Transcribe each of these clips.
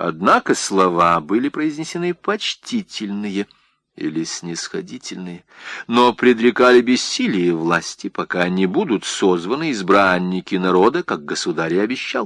Однако слова были произнесены почтительные или снисходительные, но предрекали бессилие власти, пока не будут созваны избранники народа, как государь и обещал.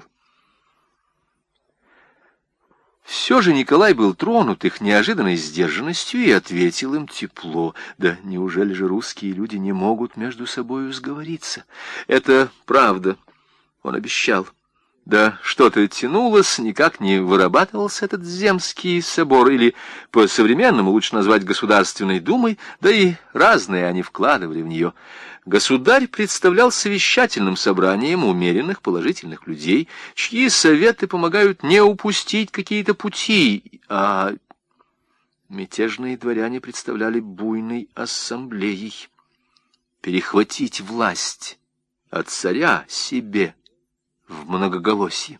Все же Николай был тронут их неожиданной сдержанностью и ответил им тепло. Да неужели же русские люди не могут между собою сговориться? Это правда, он обещал. Да что-то тянулось, никак не вырабатывался этот земский собор, или по-современному лучше назвать Государственной Думой, да и разные они вкладывали в нее. Государь представлял совещательным собранием умеренных положительных людей, чьи советы помогают не упустить какие-то пути, а мятежные дворяне представляли буйной ассамблеей. Перехватить власть от царя себе в многоголосье.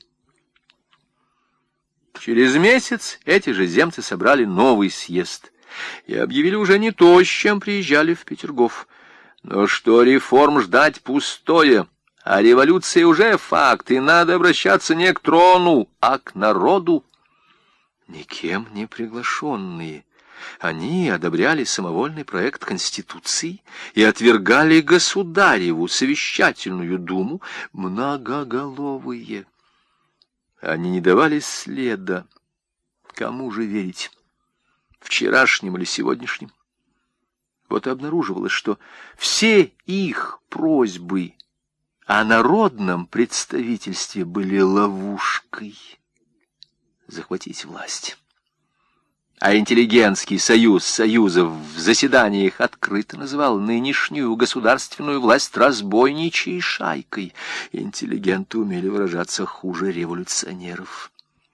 Через месяц эти же земцы собрали новый съезд и объявили уже не то, с чем приезжали в Петергоф, но что реформ ждать пустое, а революция уже факт, и надо обращаться не к трону, а к народу. Никем не приглашенные, они одобряли самовольный проект Конституции и отвергали государеву совещательную думу многоголовые. Они не давали следа. Кому же верить? Вчерашним или сегодняшним? Вот и обнаруживалось, что все их просьбы о народном представительстве были ловушкой захватить власть. А интеллигентский союз союзов в заседаниях открыто называл нынешнюю государственную власть разбойничьей шайкой. Интеллигенты умели выражаться хуже революционеров.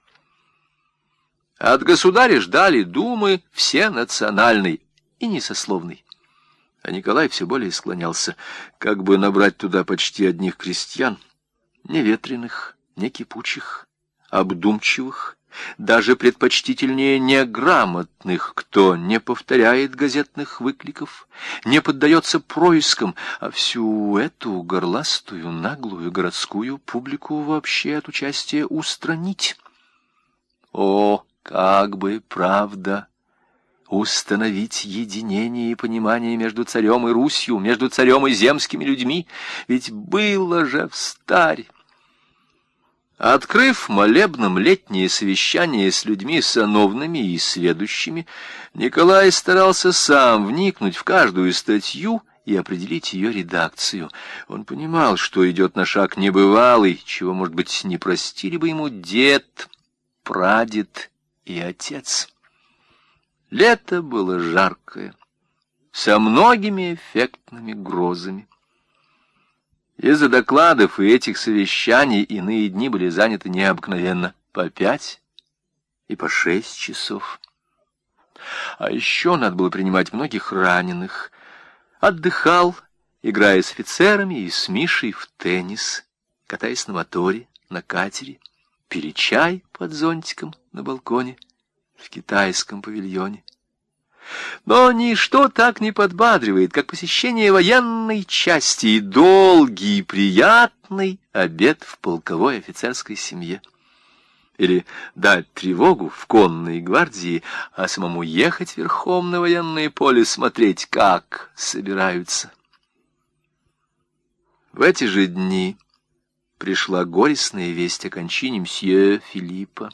От государя ждали думы всенациональной и несословной. А Николай все более склонялся, как бы набрать туда почти одних крестьян, не ветреных, не кипучих, обдумчивых, даже предпочтительнее неграмотных, кто не повторяет газетных выкликов, не поддается проискам, а всю эту горластую, наглую городскую публику вообще от участия устранить. О, как бы, правда, установить единение и понимание между царем и Русью, между царем и земскими людьми, ведь было же встарь. Открыв молебном летнее совещание с людьми сановными и сведущими, Николай старался сам вникнуть в каждую статью и определить ее редакцию. Он понимал, что идет на шаг небывалый, чего, может быть, не простили бы ему дед, прадед и отец. Лето было жаркое, со многими эффектными грозами. Из-за докладов и этих совещаний иные дни были заняты необыкновенно по 5 и по 6 часов. А еще надо было принимать многих раненых. Отдыхал, играя с офицерами и с Мишей в теннис, катаясь на моторе, на катере, пили чай под зонтиком на балконе, в китайском павильоне. Но ничто так не подбадривает, как посещение военной части и долгий, приятный обед в полковой офицерской семье. Или дать тревогу в конной гвардии, а самому ехать верхом на военное поле, смотреть, как собираются. В эти же дни пришла горестная весть о кончине мсье Филиппа.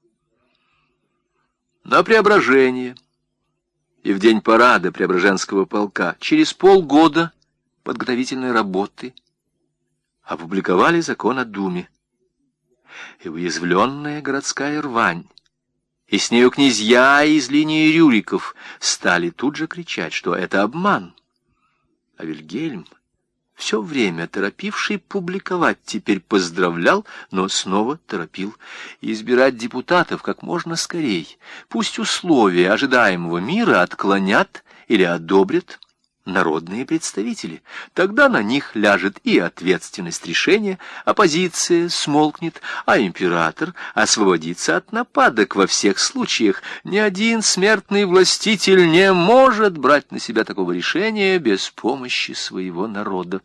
На Преображение и в день парада Преображенского полка через полгода подготовительной работы опубликовали закон о Думе. И уязвленная городская рвань, и с нею князья из линии Рюриков стали тут же кричать, что это обман. А Вильгельм, все время торопивший публиковать, теперь поздравлял, но снова торопил. Избирать депутатов как можно скорей. Пусть условия ожидаемого мира отклонят или одобрят народные представители. Тогда на них ляжет и ответственность решения, оппозиция смолкнет, а император освободится от нападок во всех случаях. Ни один смертный властитель не может брать на себя такого решения без помощи своего народа.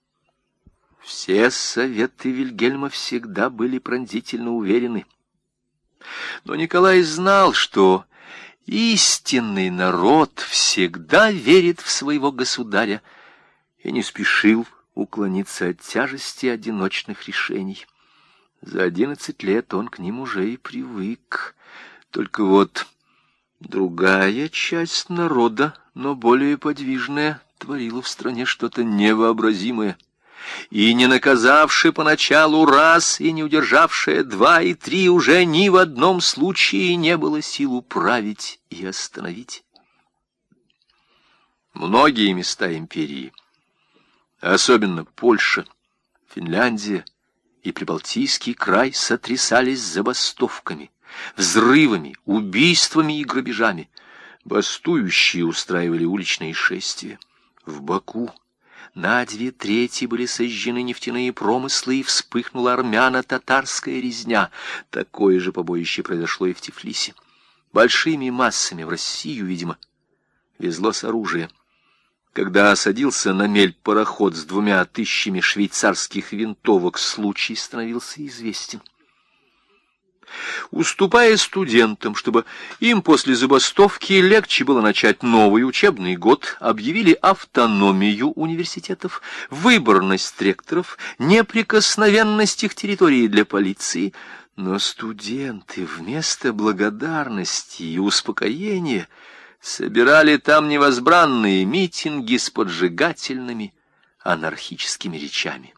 Все советы Вильгельма всегда были пронзительно уверены. Но Николай знал, что истинный народ всегда верит в своего государя и не спешил уклониться от тяжести одиночных решений. За 11 лет он к ним уже и привык. Только вот другая часть народа, но более подвижная, творила в стране что-то невообразимое. И не наказавшая поначалу раз, и не удержавшая 2 и 3, уже ни в одном случае не было сил управить и остановить. Многие места империи, особенно Польша, Финляндия и Прибалтийский край, сотрясались забастовками, взрывами, убийствами и грабежами. Бастующие устраивали уличные шествия. В Баку на 2/3 были сожжены нефтяные промыслы, и вспыхнула армяно-татарская резня. Такое же побоище произошло и в Тифлисе. Большими массами в Россию, видимо, везлось оружие. Когда садился на мель пароход с 2000 швейцарских винтовок, случай становился известен. Уступая студентам, чтобы им после забастовки легче было начать новый учебный год, объявили автономию университетов, выборность ректоров, неприкосновенность их территории для полиции. Но студенты вместо благодарности и успокоения собирали там невозбранные митинги с поджигательными анархическими речами.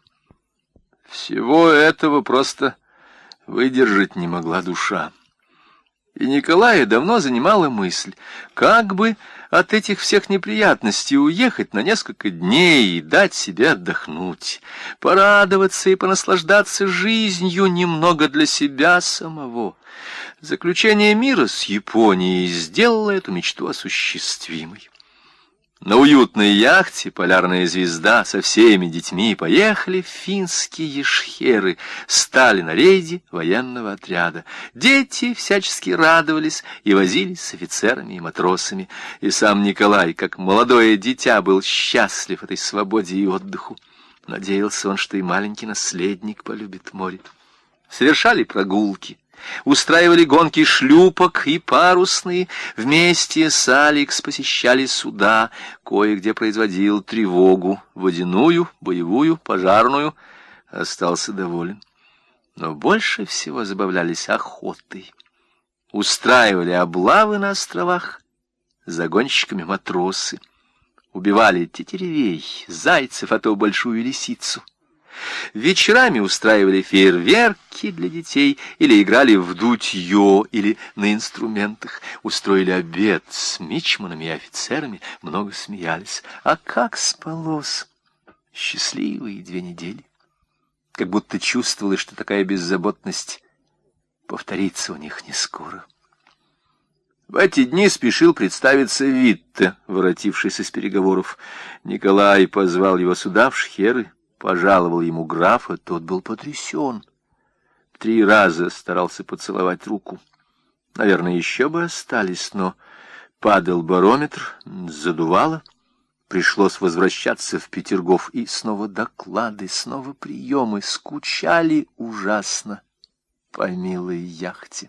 Всего этого просто выдержать не могла душа. И Николая давно занимала мысль, как бы от этих всех неприятностей уехать на несколько дней и дать себе отдохнуть, порадоваться и понаслаждаться жизнью немного для себя самого. Заключение мира с Японией сделало эту мечту осуществимой. На уютной яхте «Полярная звезда» со всеми детьми поехали в финские шхеры, стали на рейде военного отряда. Дети всячески радовались и возились с офицерами и матросами. И сам Николай, как молодое дитя, был счастлив этой свободе и отдыху. Надеялся он, что и маленький наследник полюбит море. Совершали прогулки, устраивали гонки шлюпок и парусные, вместе с Алекс посещали суда, кое-где производил тревогу, водяную, боевую, пожарную, остался доволен. Но больше всего забавлялись охотой. Устраивали облавы на островах, загонщиками матросы, убивали тетеревей, зайцев, а то большую лисицу. Вечерами устраивали фейерверки для детей или играли в дутье или на инструментах. Устроили обед с мичманами и офицерами, много смеялись. А как спалось! Счастливые 2 недели. Как будто чувствовалось, что такая беззаботность повторится у них не скоро. В эти дни спешил представиться Витте, воротившийся с переговоров. Николай позвал его сюда, в шхеры, пожаловал ему графа, тот был потрясен. 3 раза старался поцеловать руку. Наверное, еще бы остались, но падал барометр, задувало. Пришлось возвращаться в Петергоф, и снова доклады, снова приемы. Скучали ужасно по милой яхте.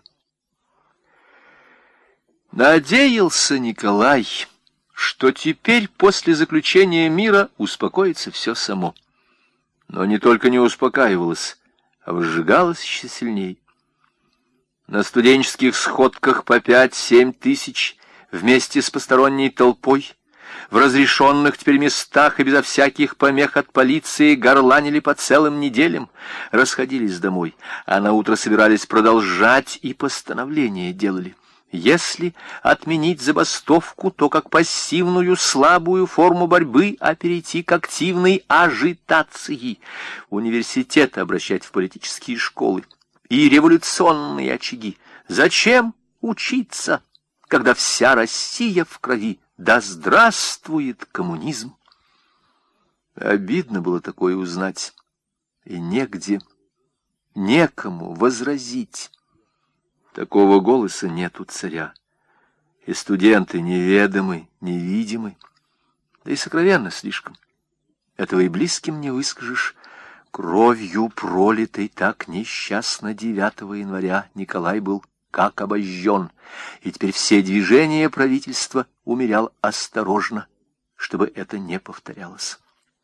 Надеялся Николай, что теперь после заключения мира успокоится все само. Но не только не успокаивалось, а возжигалось еще сильней. На студенческих сходках по 5-7 тысяч вместе с посторонней толпой в разрешенных теперь местах и безо всяких помех от полиции горланили по целым неделям, расходились домой, а наутро собирались продолжать и постановления делали. Если отменить забастовку, то как пассивную слабую форму борьбы, а перейти к активной ажитации. Университеты обращать в политические школы и революционные очаги. Зачем учиться, когда вся Россия в крови? Да здравствует коммунизм! Обидно было такое узнать, и негде, некому возразить. Такого голоса нет у царя, и студенты неведомы, невидимы, да и сокровенно слишком. Этого и близким не выскажешь. Кровью пролитой так несчастно 9 января Николай был как обожжен, и теперь все движения правительства умерял осторожно, чтобы это не повторялось.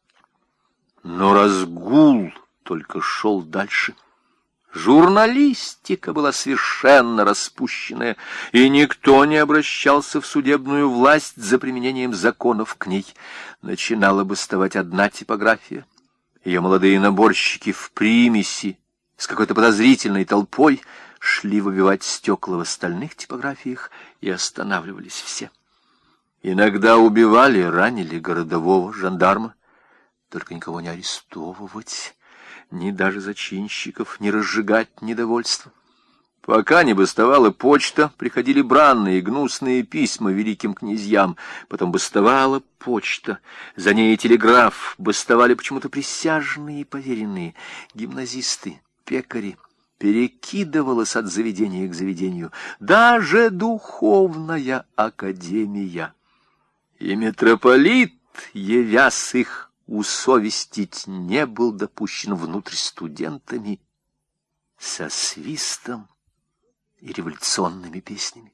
Но разгул только шел дальше. Журналистика была совершенно распущенная, и никто не обращался в судебную власть за применением законов к ней. Начинала бастовать одна типография. Ее молодые наборщики в примеси с какой-то подозрительной толпой шли выбивать стекла в остальных типографиях, и останавливались все. Иногда убивали, ранили городового, жандарма, только никого не арестовывать, ни даже зачинщиков, не разжигать недовольство. Пока не бастовала почта, приходили бранные, гнусные письма великим князьям. Потом бастовала почта, за ней телеграф, бастовали почему-то присяжные и поверенные, гимназисты, пекари. Перекидывалась от заведения к заведению даже духовная академия. И митрополит, явясь их усовестить, не был допущен внутрь студентами со свистом и революционными песнями.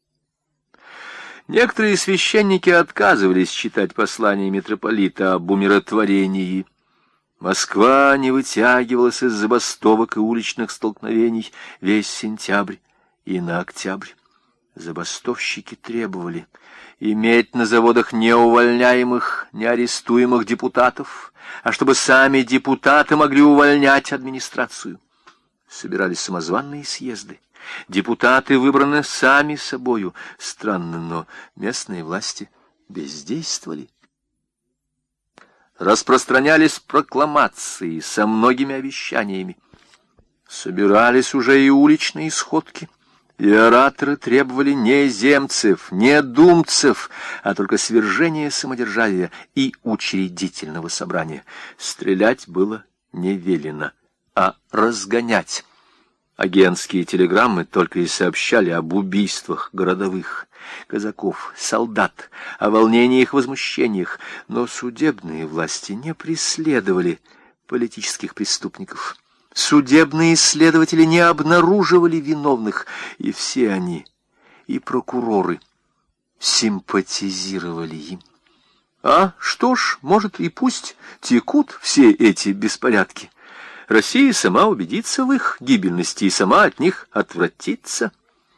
Некоторые священники отказывались читать послания митрополита об умиротворении. Москва не вытягивалась из забастовок и уличных столкновений весь сентябрь и на октябрь. Забастовщики требовали иметь на заводах не увольняемых, не арестуемых депутатов, а чтобы сами депутаты могли увольнять администрацию. Собирались самозванные съезды. Депутаты выбраны сами собою. Странно, но местные власти бездействовали. Распространялись прокламации со многими обещаниями. Собирались уже и уличные сходки. И ораторы требовали не земцев, не думцев, а только свержения самодержавия и учредительного собрания. Стрелять было не велено, а разгонять. Агентские телеграммы только и сообщали об убийствах городовых, казаков, солдат, о волнениях, возмущениях, но судебные власти не преследовали политических преступников. Судебные следователи не обнаруживали виновных, и все они, и прокуроры, симпатизировали им. А что ж, может, и пусть текут все эти беспорядки. Россия сама убедится в их гибельности и сама от них отвратится.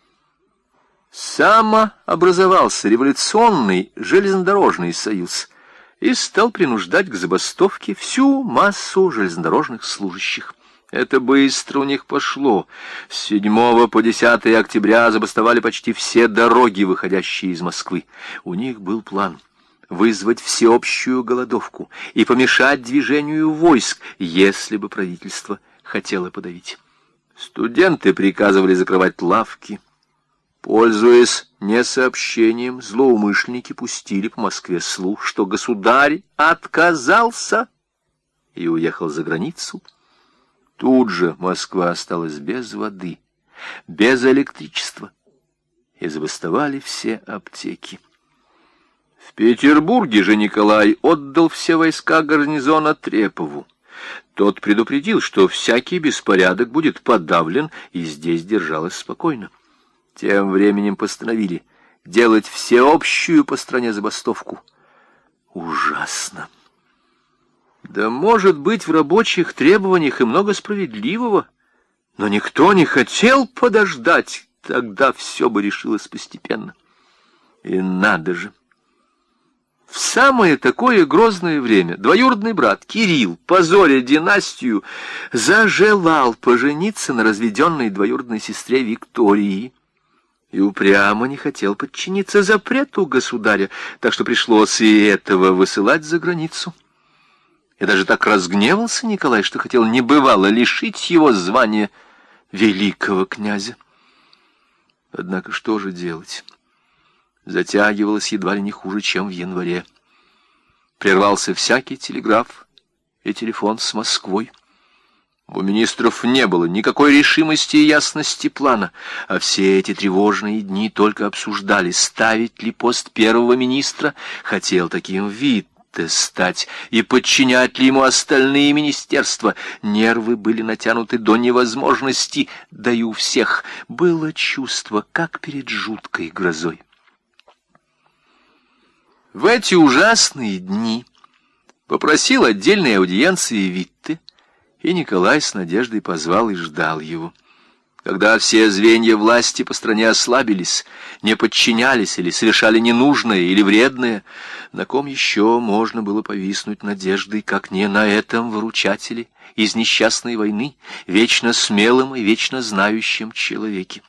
Самообразовался революционный железнодорожный союз и стал принуждать к забастовке всю массу железнодорожных служащих. Это быстро у них пошло. С 7 по 10 октября забастовали почти все дороги, выходящие из Москвы. У них был план вызвать всеобщую голодовку и помешать движению войск, если бы правительство хотело подавить. Студенты приказывали закрывать лавки. Пользуясь несообщением, злоумышленники пустили по Москве слух, что государь отказался и уехал за границу. Тут же Москва осталась без воды, без электричества, и забастовали все аптеки. В Петербурге же Николай отдал все войска гарнизона Трепову. Тот предупредил, что всякий беспорядок будет подавлен, и здесь держалось спокойно. Тем временем постановили делать всеобщую по стране забастовку. Ужасно! Да, может быть, в рабочих требованиях и много справедливого, но никто не хотел подождать, тогда все бы решилось постепенно. И надо же! В самое такое грозное время двоюродный брат Кирилл, позоря династию, зажелал пожениться на разведенной двоюродной сестре Виктории и упрямо не хотел подчиниться запрету государя, так что пришлось и этого высылать за границу. И даже так разгневался Николай, что хотел небывало лишить его звания великого князя. Однако что же делать? Затягивалось едва ли не хуже, чем в январе. Прервался всякий телеграф и телефон с Москвой. У министров не было никакой решимости и ясности плана, а все эти тревожные дни только обсуждали, ставить ли пост первого министра. Хотел таким вид Витте стать и подчинять ли ему остальные министерства. Нервы были натянуты до невозможности, да и у всех было чувство, как перед жуткой грозой. В эти ужасные дни попросил отдельной аудиенции Витте, и Николай с надеждой позвал и ждал его. Когда все звенья власти по стране ослабились, не подчинялись или совершали ненужное или вредное, на ком еще можно было повиснуть надеждой, как не на этом выручателе из несчастной войны, вечно смелом и вечно знающем человеке?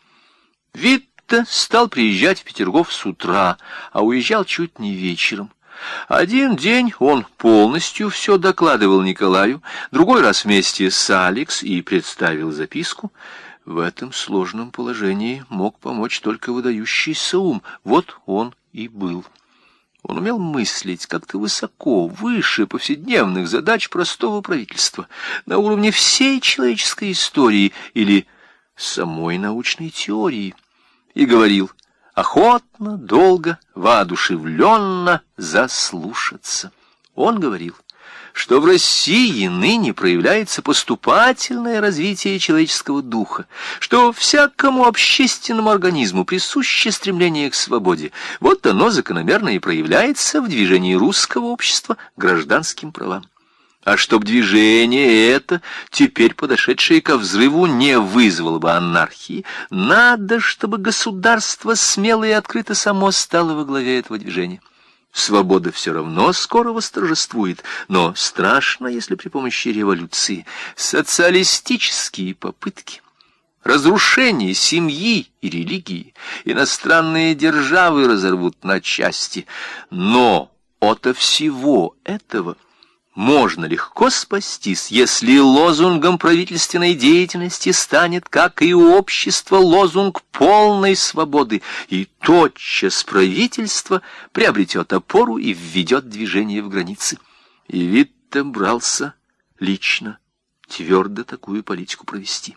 Витте стал приезжать в Петергоф с утра, а уезжал чуть не вечером. Один день он полностью все докладывал Николаю, другой раз вместе с Алекс и представил записку. В этом сложном положении мог помочь только выдающийся ум. Вот он и был. Он умел мыслить как-то высоко, выше повседневных задач простого правительства, на уровне всей человеческой истории или самой научной теории, и говорил охотно, долго, воодушевленно заслушаться. Он говорил, что в России ныне проявляется поступательное развитие человеческого духа, что всякому общественному организму присуще стремление к свободе. Вот оно закономерно и проявляется в движении русского общества к гражданским правам. А чтоб движение это, теперь подошедшее ко взрыву, не вызвало бы анархии, надо, чтобы государство смело и открыто само стало во главе этого движения. Свобода все равно скоро восторжествует, но страшно, если при помощи революции социалистические попытки, разрушение семьи и религии, иностранные державы разорвут на части. Но ото всего этого можно легко спастись, если лозунгом правительственной деятельности станет, как и у общества, лозунг полной свободы, и тотчас правительство приобретет опору и введет движение в границы. И Витте брался лично, твердо такую политику провести.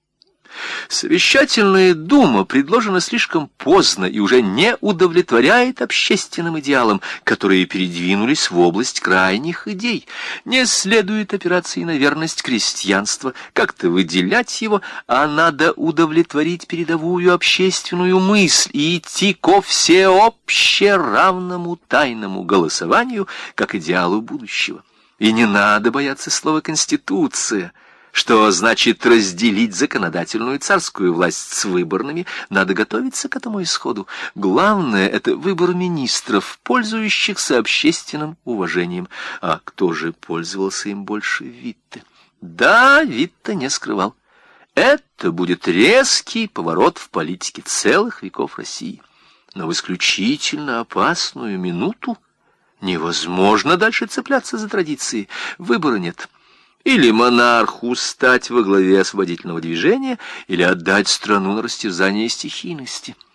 Совещательная дума предложена слишком поздно и уже не удовлетворяет общественным идеалам, которые передвинулись в область крайних идей. Не следует опираться и на верность крестьянства, как-то выделять его, а надо удовлетворить передовую общественную мысль и идти ко всеобщеравному тайному голосованию как идеалу будущего. И не надо бояться слова «конституция», что значит разделить законодательную царскую власть с выборными. Надо готовиться к этому исходу. Главное — это выбор министров, пользующихся общественным уважением. А кто же пользовался им больше? Витте. Да, Витте не скрывал. Это будет резкий поворот в политике целых веков России. Но в исключительно опасную минуту невозможно дальше цепляться за традиции. Выбора нет. Или монарху стать во главе освободительного движения, или отдать страну на растерзание стихийности.